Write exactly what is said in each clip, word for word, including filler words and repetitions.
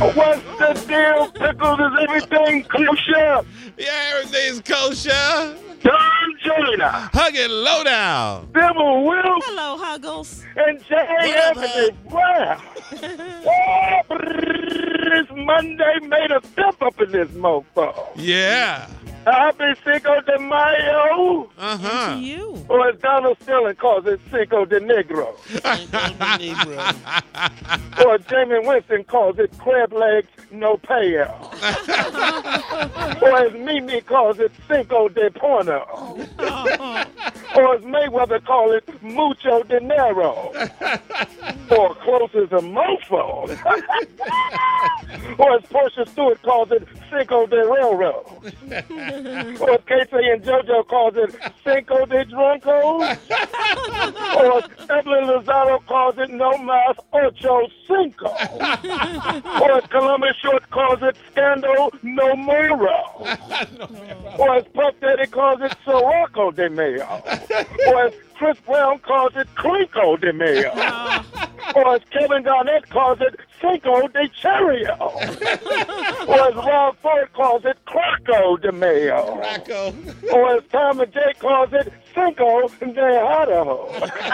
What's the deal, Pickles? Is everything kosher? Yeah, everything's kosher. Don Joyner. Hug it low down. Sybil Will. Hello, Huggles. And Jay Anthony Brown. Oh, it's Monday, May the fifth up in this mofo. Yeah. Happy Cinco de Mayo. Uh-huh. To you. Or as Donald Sterling calls it, Cinco de Negro. Or Jamie Winston calls it, crab legs, no payout. Or as Mimi calls it, Cinco de Porno. Or as Mayweather calls it, mucho dinero. Or close as a mofo. Or as Portia Stewart calls it, Cinco de Railroad. Or as Casey and JoJo calls it, Cinco de Druncos. Or as Evelyn Lozano calls it, No Mas Ocho Cinco. Or as Columbus Short calls it, Scandal No Moro. Or as Puff Daddy calls it, Sirocco de Mayo. Or as Chris Brown calls it, Clinko de Mayo. Or as Kevin Garnett calls it, Cinco de Cheerio. Or as Rob Ford calls it, Croco de Mayo. Rocco. Or as Tom and Jay calls it, Cinco de Idaho.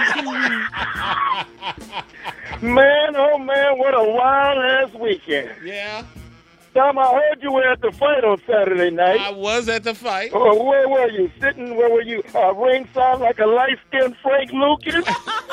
Man, oh man, what a wild-ass weekend. Yeah. Tom, I heard you were at the fight on Saturday night. I was at the fight. Oh, where were you? Sitting, where were you? Uh, ringside like a light-skinned Frank Lucas?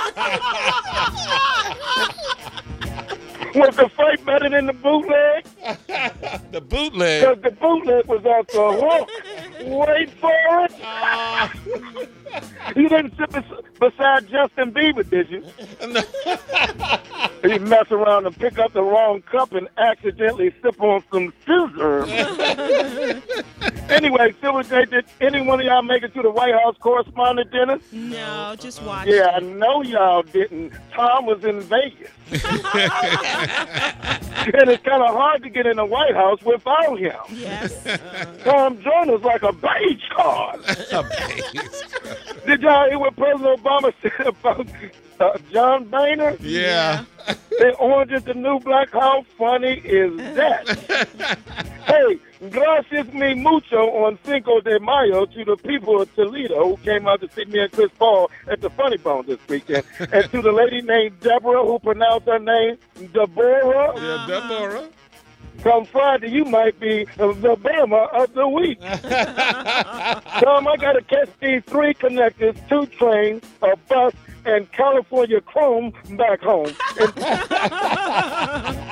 Was the fight better than the bootleg? The bootleg. Because the bootleg was off the hook. Wait for it. Uh, You didn't sit bes- beside Justin Bieber, did you? no. You mess around and pick up the wrong cup and accidentally sip on some scissors. Anyway, Silver J, did any one of y'all make it to the White House correspondent dinner? No, just watch Yeah, I it. know y'all didn't. Tom was in Vegas. And it's kind of hard to get in the White House without him. Yes. Tom Joyner's like a beige card. Did y'all hear what President Obama said about uh, John Boehner? Yeah. The orange is the new black. How funny is that? Hey, gracias mi mucho on Cinco de Mayo to the people of Toledo who came out to see me and Chris Paul at the Funny Bone this weekend. And to the lady named Deborah who pronounced her name Deborah. Yeah, Deborah. Come Friday, you might be the Bama of the week. Tom, I got to catch these three connectors, two trains, a bus, and California Chrome back home. And